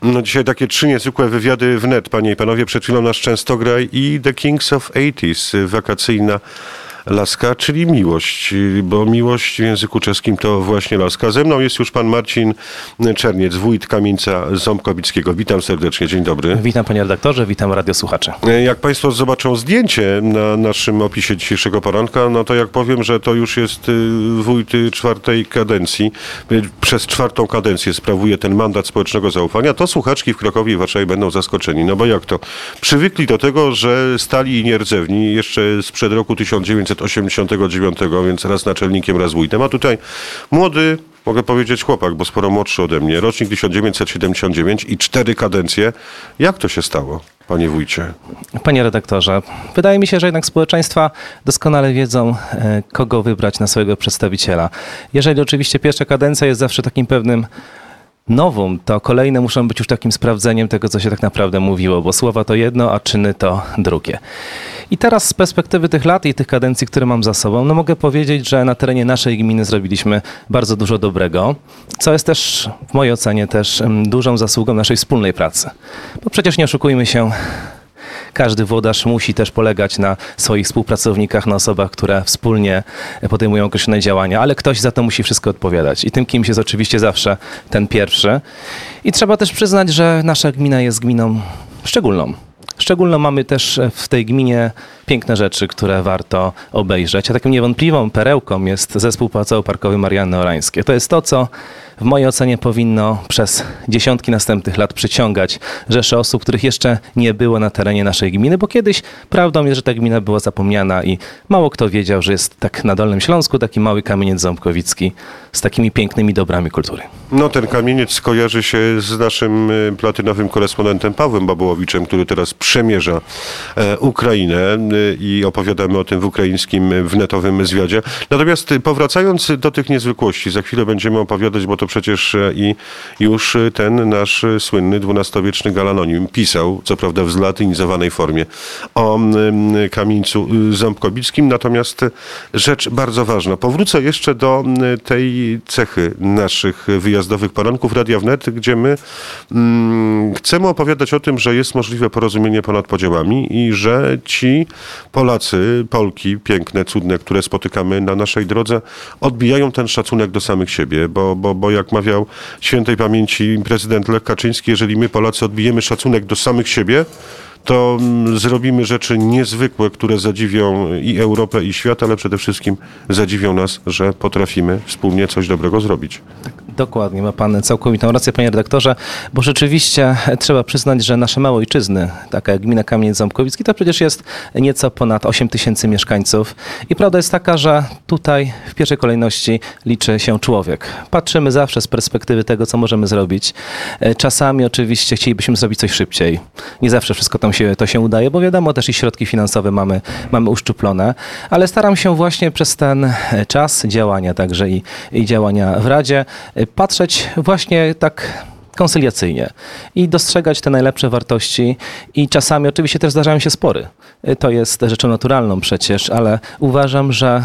No dzisiaj takie 3 niezwykłe wywiady w net, panie i panowie. Przed chwilą nasz Częstograj i The Kings of 80s, wakacyjna laska, czyli miłość, bo miłość w języku czeskim to właśnie laska. Ze mną jest już pan Marcin Czerniec, wójt Kamieńca Ząbkowickiego. Witam serdecznie, dzień dobry. Witam panie redaktorze, witam radiosłuchacze. Jak państwo zobaczą zdjęcie na naszym opisie dzisiejszego poranka, no to jak powiem, że to już jest wójt 4. kadencji, przez 4. kadencję sprawuje ten mandat społecznego zaufania, to słuchaczki w Krakowie i Warszawie będą zaskoczeni. No bo jak to? Przywykli do tego, że stali i nierdzewni jeszcze sprzed roku 1989, więc raz naczelnikiem, raz wójtem, a tutaj młody, mogę powiedzieć chłopak, bo sporo młodszy ode mnie, rocznik 1979 i 4 kadencje. Jak to się stało, panie wójcie? Panie redaktorze, wydaje mi się, że jednak społeczeństwa doskonale wiedzą, kogo wybrać na swojego przedstawiciela. Jeżeli oczywiście pierwsza kadencja jest zawsze takim pewnym nowum, to kolejne muszą być już takim sprawdzeniem tego, co się tak naprawdę mówiło, bo słowa to jedno, a czyny to drugie. I teraz z perspektywy tych lat i tych kadencji, które mam za sobą, no mogę powiedzieć, że na terenie naszej gminy zrobiliśmy bardzo dużo dobrego, co jest też w mojej ocenie też dużą zasługą naszej wspólnej pracy. Bo przecież nie oszukujmy się, każdy włodarz musi też polegać na swoich współpracownikach, na osobach, które wspólnie podejmują określone działania, ale ktoś za to musi wszystko odpowiadać. I tym kimś jest oczywiście zawsze ten pierwszy. I trzeba też przyznać, że nasza gmina jest gminą szczególną. Szczególnie mamy też w tej gminie piękne rzeczy, które warto obejrzeć. A taką niewątpliwą perełką jest zespół Pałacowo-Parkowy Marianny Orańskie. To jest to, co w mojej ocenie powinno przez dziesiątki następnych lat przyciągać rzesze osób, których jeszcze nie było na terenie naszej gminy, bo kiedyś prawdą jest, że ta gmina była zapomniana i mało kto wiedział, że jest tak na Dolnym Śląsku taki mały kamieniec ząbkowicki z takimi pięknymi dobrami kultury. No ten kamieniec kojarzy się z naszym platynowym korespondentem Pawłem Babułowiczem, który teraz przemierza Ukrainę i opowiadamy o tym w ukraińskim wnet-owym zwiadzie. Natomiast powracając do tych niezwykłości, za chwilę będziemy opowiadać, bo to przecież i już ten nasz słynny XII-wieczny galanonim pisał, co prawda w zlatynizowanej formie, o kamieńcu ząbkowickim. Natomiast rzecz bardzo ważna. Powrócę jeszcze do tej cechy naszych wyjazdowych poranków Radia Wnet, gdzie my chcemy opowiadać o tym, że jest możliwe porozumienie ponad podziałami i że ci Polacy, Polki piękne, cudne, które spotykamy na naszej drodze, odbijają ten szacunek do samych siebie, bo jak mawiał świętej pamięci prezydent Lech Kaczyński, jeżeli my Polacy odbijemy szacunek do samych siebie, to zrobimy rzeczy niezwykłe, które zadziwią i Europę, i świat, ale przede wszystkim zadziwią nas, że potrafimy wspólnie coś dobrego zrobić. Dokładnie, ma pan całkowitą rację, panie redaktorze, bo rzeczywiście trzeba przyznać, że nasze małe ojczyzny, taka jak gmina Kamieniec Ząbkowicki, to przecież jest nieco ponad 8 000 mieszkańców i prawda jest taka, że tutaj w pierwszej kolejności liczy się człowiek. Patrzymy zawsze z perspektywy tego, co możemy zrobić. Czasami oczywiście chcielibyśmy zrobić coś szybciej. Nie zawsze wszystko to się udaje, bo wiadomo, też i środki finansowe mamy uszczuplone, ale staram się właśnie przez ten czas działania, także i działania w Radzie, patrzeć właśnie tak koncyliacyjnie i dostrzegać te najlepsze wartości i czasami oczywiście też zdarzają się spory. To jest rzeczą naturalną przecież, ale uważam, że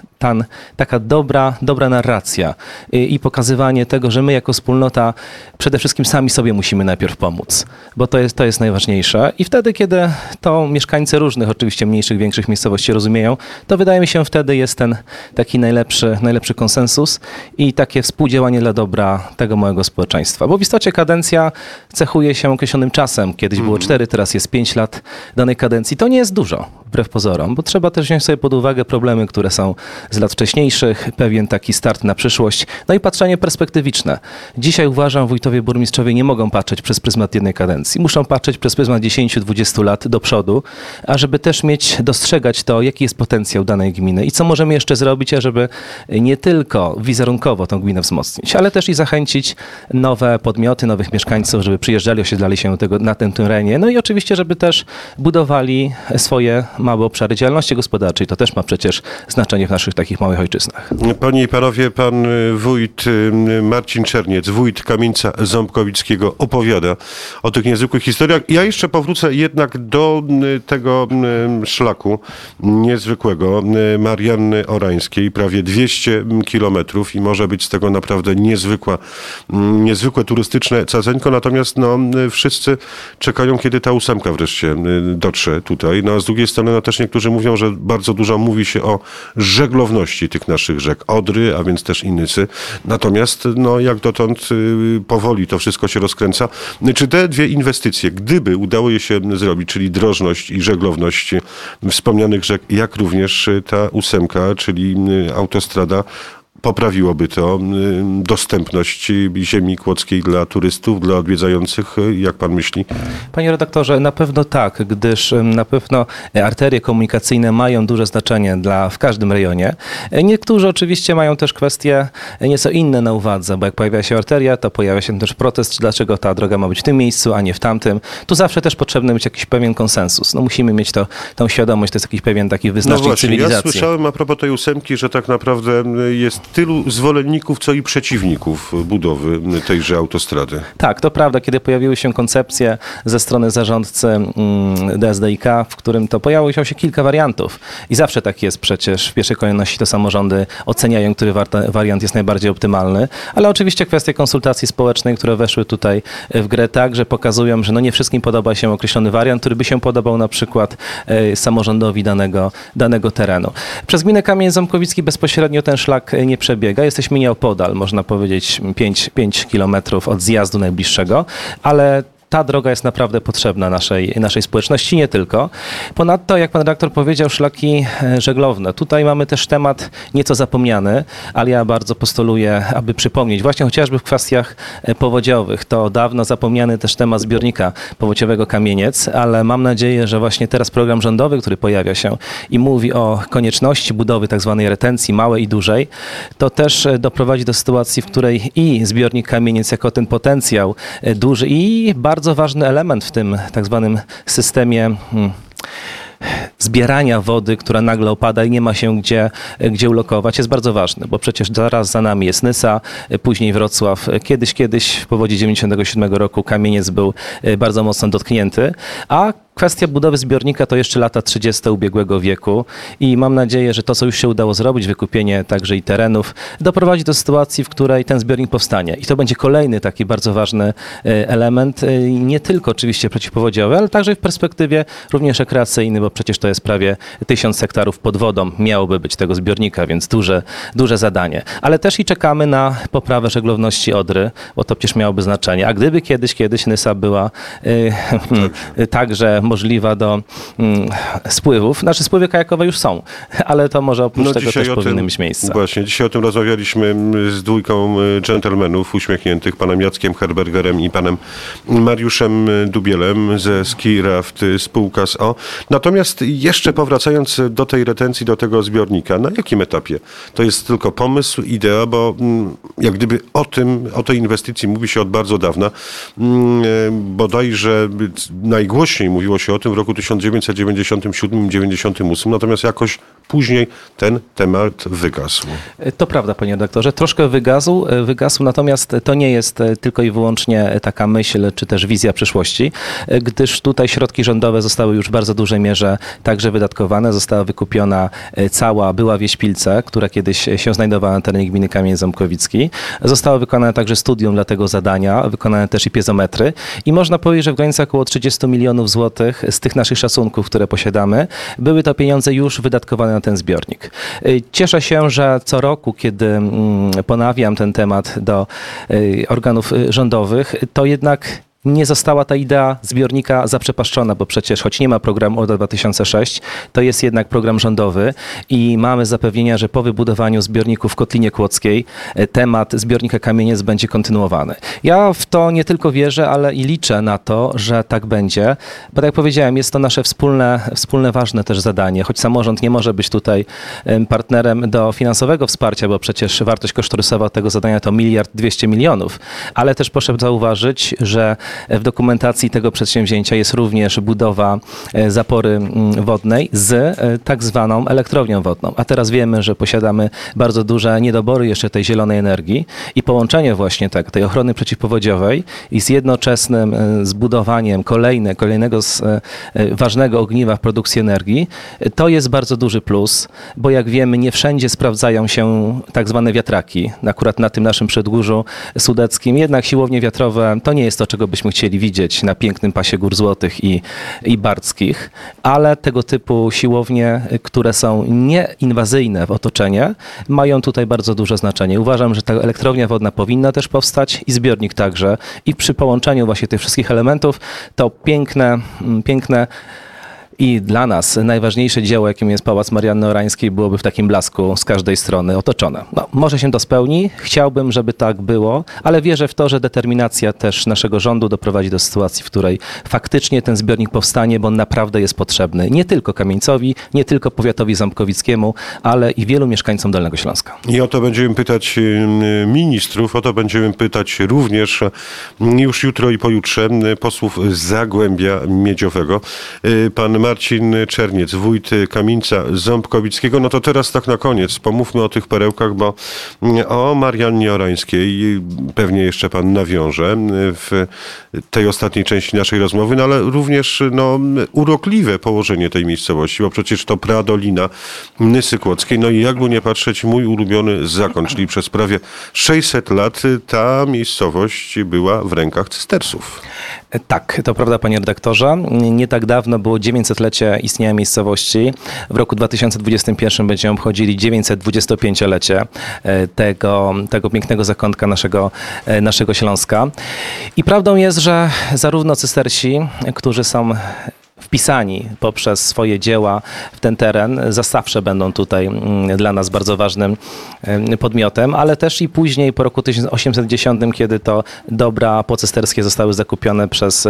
taka dobra narracja i pokazywanie tego, że my jako wspólnota przede wszystkim sami sobie musimy najpierw pomóc, bo to jest najważniejsze. I wtedy, kiedy to mieszkańcy różnych, oczywiście mniejszych, większych miejscowości rozumieją, to wydaje mi się, wtedy jest ten taki najlepszy konsensus i takie współdziałanie dla dobra tego małego społeczeństwa. Bo w istocie kadencja cechuje się określonym czasem. Kiedyś było 4, teraz jest 5 lat danej kadencji. To nie jest dużo, wbrew pozorom, bo trzeba też wziąć sobie pod uwagę problemy, które są z lat wcześniejszych, pewien taki start na przyszłość, no i patrzenie perspektywiczne. Dzisiaj uważam, wójtowie, burmistrzowie nie mogą patrzeć przez pryzmat jednej kadencji. Muszą patrzeć przez pryzmat 10-20 lat do przodu, ażeby też dostrzegać to, jaki jest potencjał danej gminy i co możemy jeszcze zrobić, ażeby nie tylko wizerunkowo tą gminę wzmocnić, ale też i zachęcić nowe podmioty, nowych mieszkańców, żeby przyjeżdżali, osiedlali się na tym terenie, no i oczywiście, żeby też budowali swoje małe obszary działalności gospodarczej. To też ma przecież znaczenie w naszych takich małych ojczyznach. Panie i panowie, pan wójt Marcin Czerniec, wójt Kamieńca Ząbkowickiego, opowiada o tych niezwykłych historiach. Ja jeszcze powrócę jednak do tego szlaku niezwykłego Marianny Orańskiej, prawie 200 kilometrów i może być z tego naprawdę niezwykłe turystyczne caceńko, natomiast wszyscy czekają, kiedy ta 8 wreszcie dotrze tutaj. No a z drugiej strony też niektórzy mówią, że bardzo dużo mówi się o żeglowności tych naszych rzek. Odry, a więc też Inysy. Natomiast jak dotąd powoli to wszystko się rozkręca. Czy te dwie inwestycje, gdyby udało je się zrobić, czyli drożność i żeglowność wspomnianych rzek, jak również ta 8, czyli autostrada, poprawiłoby to dostępność ziemi kłodzkiej dla turystów, dla odwiedzających, jak pan myśli? Panie redaktorze, na pewno tak, gdyż na pewno arterie komunikacyjne mają duże znaczenie w każdym rejonie. Niektórzy oczywiście mają też kwestie nieco inne na uwadze, bo jak pojawia się arteria, to pojawia się też protest, dlaczego ta droga ma być w tym miejscu, a nie w tamtym. Tu zawsze też potrzebny być jakiś pewien konsensus. Musimy mieć tą świadomość, to jest jakiś pewien taki wyznacznik cywilizacji. Ja słyszałem a propos tej 8, że tak naprawdę jest tylu zwolenników, co i przeciwników budowy tejże autostrady. Tak, to prawda. Kiedy pojawiły się koncepcje ze strony zarządcy DSDIK, w którym to pojawiło się kilka wariantów. I zawsze tak jest przecież. W pierwszej kolejności to samorządy oceniają, który wariant jest najbardziej optymalny. Ale oczywiście kwestie konsultacji społecznej, które weszły tutaj w grę, także pokazują, że nie wszystkim podoba się określony wariant, który by się podobał na przykład samorządowi danego terenu. Przez gminę Kamień Ząbkowicki bezpośrednio ten szlak nie przebiega. Jesteśmy nieopodal, można powiedzieć 5 kilometrów od zjazdu najbliższego, ale ta droga jest naprawdę potrzebna naszej społeczności, nie tylko. Ponadto, jak pan redaktor powiedział, szlaki żeglowne. Tutaj mamy też temat nieco zapomniany, ale ja bardzo postuluję, aby przypomnieć, właśnie chociażby w kwestiach powodziowych. To dawno zapomniany też temat zbiornika powodziowego Kamieniec, ale mam nadzieję, że właśnie teraz program rządowy, który pojawia się i mówi o konieczności budowy tak zwanej retencji małej i dużej, to też doprowadzi do sytuacji, w której i zbiornik Kamieniec jako ten potencjał duży i bardzo ważny element w tym tak zwanym systemie zbierania wody, która nagle opada i nie ma się gdzie ulokować, jest bardzo ważny, bo przecież zaraz za nami jest Nysa, później Wrocław. Kiedyś w powodzi 97 roku Kamieniec był bardzo mocno dotknięty, a kwestia budowy zbiornika to jeszcze lata 30. ubiegłego wieku i mam nadzieję, że to, co już się udało zrobić, wykupienie także i terenów, doprowadzi do sytuacji, w której ten zbiornik powstanie. I to będzie kolejny taki bardzo ważny element, nie tylko oczywiście przeciwpowodziowy, ale także w perspektywie również rekreacyjny, bo przecież to jest prawie 1000 hektarów pod wodą miałoby być tego zbiornika, więc duże zadanie. Ale też i czekamy na poprawę żeglowności Odry, bo to przecież miałoby znaczenie. A gdyby kiedyś Nysa była także możliwa do spływów. Nasze spływy kajakowe już są, ale to może oprócz tego też powinny mieć miejsce. Właśnie, dzisiaj o tym rozmawialiśmy z dwójką dżentelmenów uśmiechniętych, panem Jackiem Herbergerem i panem Mariuszem Dubielem ze Ski Raft spółka s.o. Natomiast jeszcze powracając do tej retencji, do tego zbiornika, na jakim etapie? To jest tylko pomysł, idea, bo jak gdyby o tej inwestycji mówi się od bardzo dawna. Bodajże najgłośniej mówiło się o tym w roku 1997-98, natomiast jakoś później ten temat wygasł. To prawda, panie redaktorze, troszkę wygasł, natomiast to nie jest tylko i wyłącznie taka myśl, czy też wizja przyszłości, gdyż tutaj środki rządowe zostały już w bardzo dużej mierze także wydatkowane. Została wykupiona cała była wieś Pilce, która kiedyś się znajdowała na terenie gminy Kamień Ząbkowicki. Zostało wykonane także studium dla tego zadania, wykonane też i piezometry i można powiedzieć, że w granicach około 30 milionów złotych z tych naszych szacunków, które posiadamy, były to pieniądze już wydatkowane na ten zbiornik. Cieszę się, że co roku, kiedy ponawiam ten temat do organów rządowych, to jednak nie została ta idea zbiornika zaprzepaszczona, bo przecież choć nie ma programu ODA 2006, to jest jednak program rządowy i mamy zapewnienia, że po wybudowaniu zbiorniku w Kotlinie Kłodzkiej temat zbiornika Kamieniec będzie kontynuowany. Ja w to nie tylko wierzę, ale i liczę na to, że tak będzie, bo tak jak powiedziałem, jest to nasze wspólne ważne też zadanie, choć samorząd nie może być tutaj partnerem do finansowego wsparcia, bo przecież wartość kosztorysowa tego zadania to 1 200 000 000, ale też proszę zauważyć, że w dokumentacji tego przedsięwzięcia jest również budowa zapory wodnej z tak zwaną elektrownią wodną. A teraz wiemy, że posiadamy bardzo duże niedobory jeszcze tej zielonej energii i połączenie właśnie tej ochrony przeciwpowodziowej i z jednoczesnym zbudowaniem kolejnego ważnego ogniwa w produkcji energii, to jest bardzo duży plus, bo jak wiemy, nie wszędzie sprawdzają się tak zwane wiatraki. Akurat na tym naszym przedgórzu sudeckim jednak siłownie wiatrowe to nie jest to, czego byśmy chcieli widzieć na pięknym pasie Gór Złotych i Bardzkich, ale tego typu siłownie, które są nieinwazyjne w otoczenie, mają tutaj bardzo duże znaczenie. Uważam, że ta elektrownia wodna powinna też powstać i zbiornik także. I przy połączeniu właśnie tych wszystkich elementów to piękne i dla nas najważniejsze dzieło, jakim jest Pałac Marianny Orańskiej, byłoby w takim blasku z każdej strony otoczone. No, może się to spełni, chciałbym, żeby tak było, ale wierzę w to, że determinacja też naszego rządu doprowadzi do sytuacji, w której faktycznie ten zbiornik powstanie, bo on naprawdę jest potrzebny nie tylko Kamieńcowi, nie tylko powiatowi ząbkowickiemu, ale i wielu mieszkańcom Dolnego Śląska. I o to będziemy pytać ministrów, o to będziemy pytać również już jutro i pojutrze posłów z Zagłębia Miedziowego. Pan Marcin Czerniec, wójt Kamieńca Ząbkowickiego. No to teraz tak na koniec pomówmy o tych perełkach, bo o Mariannie Orańskiej pewnie jeszcze pan nawiąże w tej ostatniej części naszej rozmowy, no ale również urokliwe położenie tej miejscowości, bo przecież to pradolina Nysy Kłodzkiej. No i jakby nie patrzeć, mój ulubiony zakon, czyli przez prawie 600 lat ta miejscowość była w rękach cystersów. Tak, to prawda, panie redaktorze. Nie tak dawno było 900-lecie istnienia miejscowości. W roku 2021 będziemy obchodzili 925-lecie tego pięknego zakątka naszego Śląska. I prawdą jest, że zarówno cystersi, którzy są wpisani poprzez swoje dzieła w ten teren, zawsze będą tutaj dla nas bardzo ważnym podmiotem, ale też i później po roku 1810, kiedy to dobra pocysterskie zostały zakupione przez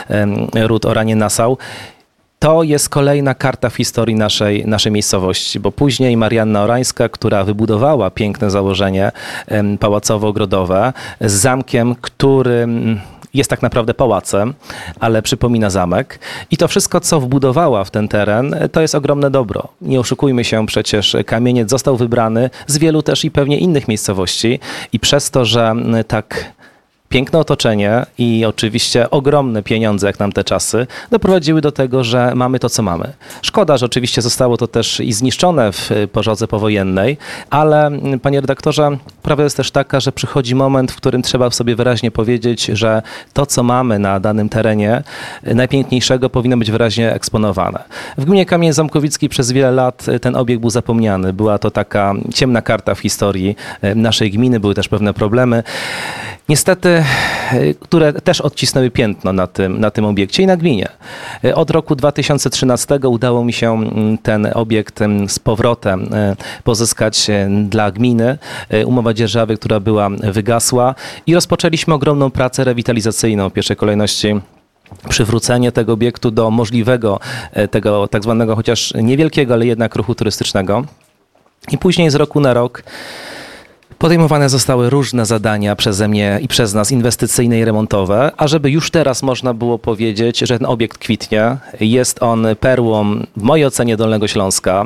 ród Oranie-Nassau. To jest kolejna karta w historii naszej miejscowości, bo później Marianna Orańska, która wybudowała piękne założenie pałacowo-ogrodowe z zamkiem, który jest tak naprawdę pałacem, ale przypomina zamek. I to wszystko, co wbudowała w ten teren, to jest ogromne dobro. Nie oszukujmy się, przecież Kamieniec został wybrany z wielu też i pewnie innych miejscowości i przez to, że tak piękne otoczenie i oczywiście ogromne pieniądze, jak nam te czasy, doprowadziły do tego, że mamy to, co mamy. Szkoda, że oczywiście zostało to też i zniszczone w pożodze powojennej, ale panie redaktorze, prawda jest też taka, że przychodzi moment, w którym trzeba sobie wyraźnie powiedzieć, że to, co mamy na danym terenie najpiękniejszego, powinno być wyraźnie eksponowane. W gminie Kamień Ząbkowicki przez wiele lat ten obiekt był zapomniany. Była to taka ciemna karta w historii naszej gminy, były też pewne problemy. Niestety, które też odcisnęły piętno na tym obiekcie i na gminie. Od roku 2013 udało mi się ten obiekt z powrotem pozyskać dla gminy. Umowa dzierżawy, która była wygasła i rozpoczęliśmy ogromną pracę rewitalizacyjną w pierwszej kolejności. Przywrócenie tego obiektu do możliwego, tego tak zwanego chociaż niewielkiego, ale jednak ruchu turystycznego. I później z roku na rok podejmowane zostały różne zadania przeze mnie i przez nas inwestycyjne i remontowe, a żeby już teraz można było powiedzieć, że ten obiekt kwitnie. Jest on perłą w mojej ocenie Dolnego Śląska.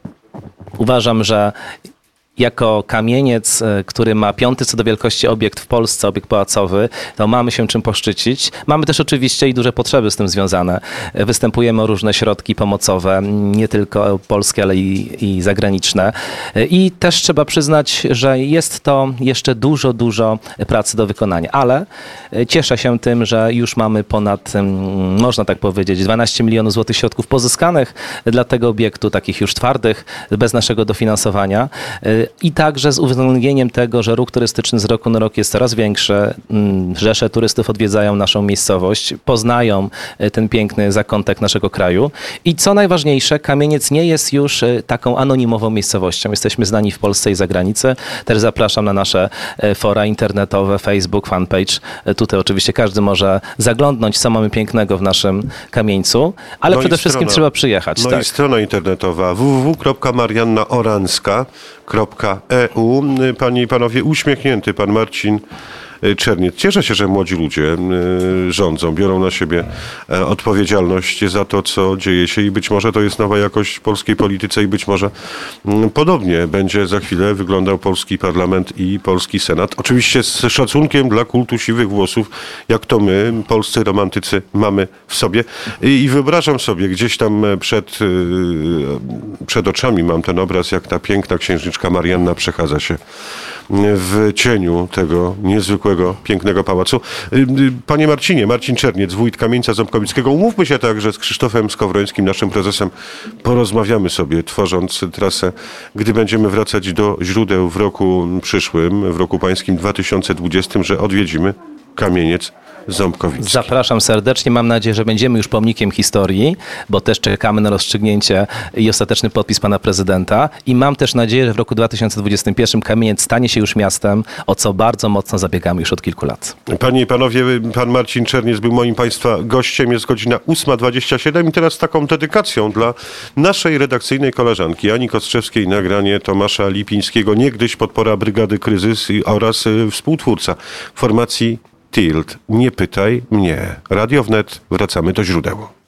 Uważam, że jako Kamieniec, który ma 5. co do wielkości obiekt w Polsce, obiekt pałacowy, to mamy się czym poszczycić. Mamy też oczywiście i duże potrzeby z tym związane. Występujemy o różne środki pomocowe, nie tylko polskie, ale i zagraniczne. I też trzeba przyznać, że jest to jeszcze dużo pracy do wykonania. Ale cieszę się tym, że już mamy ponad, można tak powiedzieć, 12 milionów złotych środków pozyskanych dla tego obiektu, takich już twardych, bez naszego dofinansowania. I także z uwzględnieniem tego, że ruch turystyczny z roku na rok jest coraz większy. Rzesze turystów odwiedzają naszą miejscowość, poznają ten piękny zakątek naszego kraju. I co najważniejsze, Kamieniec nie jest już taką anonimową miejscowością. Jesteśmy znani w Polsce i za granicą. Też zapraszam na nasze fora internetowe, Facebook, fanpage. Tutaj oczywiście każdy może zaglądnąć, co mamy pięknego w naszym Kamieńcu, ale przede wszystkim trzeba przyjechać. No i strona internetowa www.mariannaoranska.eu. Panie i panowie, uśmiechnięty pan Marcin Czerniec. Cieszę się, że młodzi ludzie rządzą, biorą na siebie odpowiedzialność za to, co dzieje się i być może to jest nowa jakość w polskiej polityce i być może podobnie będzie za chwilę wyglądał polski parlament i polski senat. Oczywiście z szacunkiem dla kultu siwych włosów, jak to my, polscy romantycy, mamy w sobie. I wyobrażam sobie, gdzieś tam przed oczami mam ten obraz, jak ta piękna księżniczka Marianna przechadza się w cieniu tego niezwykłego, pięknego pałacu. Panie Marcinie, Marcin Czerniec, wójt Kamieńca Ząbkowickiego. Umówmy się także z Krzysztofem Skowrońskim, naszym prezesem. Porozmawiamy sobie, tworząc trasę, gdy będziemy wracać do źródeł w roku przyszłym, w roku pańskim 2020, że odwiedzimy Kamieniec Ząbkowicki. Zapraszam serdecznie. Mam nadzieję, że będziemy już pomnikiem historii, bo też czekamy na rozstrzygnięcie i ostateczny podpis pana prezydenta. I mam też nadzieję, że w roku 2021 Kamieniec stanie się już miastem, o co bardzo mocno zabiegamy już od kilku lat. Panie i panowie, pan Marcin Czerniec był moim państwa gościem. Jest godzina 8:27 i teraz z taką dedykacją dla naszej redakcyjnej koleżanki Ani Kostrzewskiej nagranie Tomasza Lipińskiego, niegdyś podpora Brygady Kryzys oraz współtwórca formacji Tilt. Nie pytaj mnie. Radio Wnet. Wracamy do źródeł.